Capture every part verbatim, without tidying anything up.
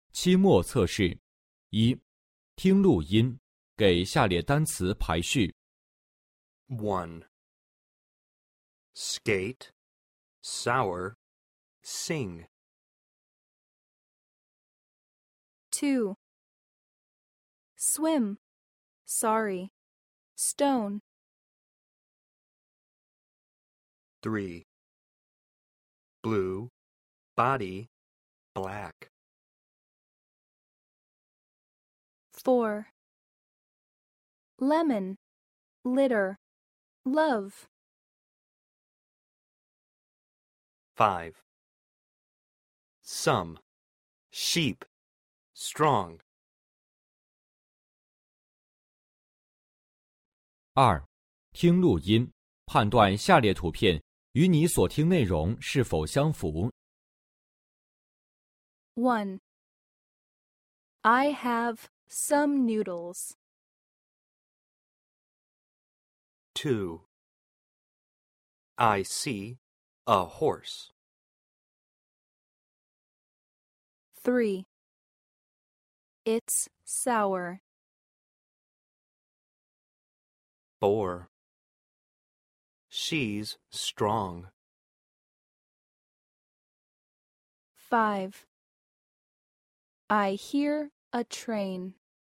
期末测试。一、听录音，给下列单词排序。 one. Skate, sour, sing. two. Swim, sorry, stone. three. Blue, body, black. four. Lemon, litter, love. five. Some, sheep, strong. 二、听录音，判断下列图片与你所听内容是否相符。 one. I have some noodles. two. I see a horse. three. It's sour. four. She's strong. five. I hear a train.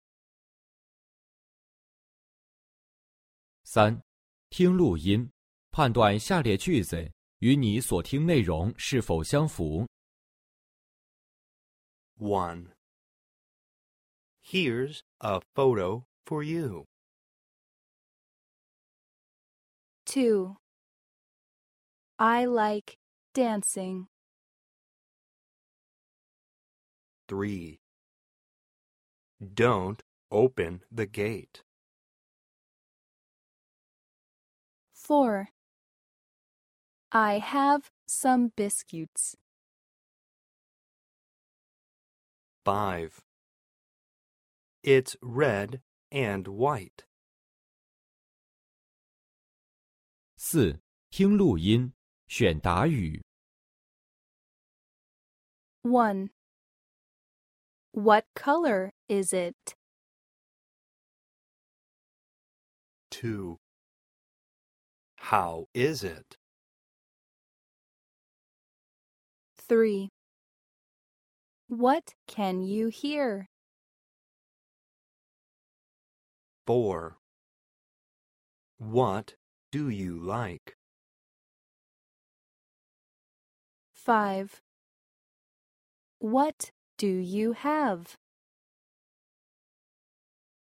三、听录音，判断下列句子与你所听内容是否相符。 one. Here's a photo for you. two. I like dancing. three. Don't open the gate. four. I have some biscuits. five. It's red and white. 四、听录音，选答语。 one. What color is it? two. How is it? three. What can you hear? four. What do you like? five. What do you have?